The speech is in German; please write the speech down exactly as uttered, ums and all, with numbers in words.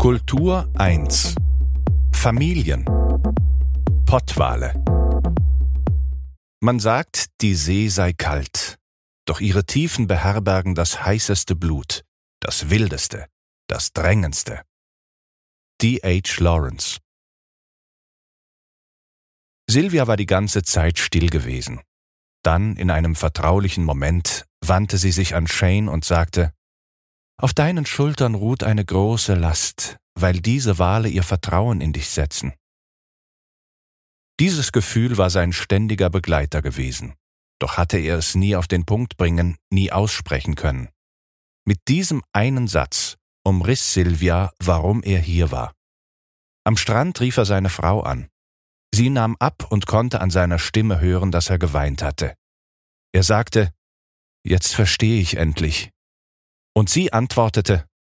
Kultur eins. Familien. Pottwale. Man sagt, die See sei kalt, doch ihre Tiefen beherbergen das heißeste Blut, das wildeste, das drängendste. D H Lawrence. Silvia war die ganze Zeit still gewesen. Dann, in einem vertraulichen Moment, wandte sie sich an Shane und sagte: »Auf deinen Schultern ruht eine große Last, weil diese Wale ihr Vertrauen in dich setzen.« Dieses Gefühl war sein ständiger Begleiter gewesen, doch hatte er es nie auf den Punkt bringen, nie aussprechen können. Mit diesem einen Satz umriss Silvia, warum er hier war. Am Strand rief er seine Frau an. Sie nahm ab und konnte an seiner Stimme hören, dass er geweint hatte. Er sagte: »Jetzt verstehe ich endlich.« Und sie antwortete: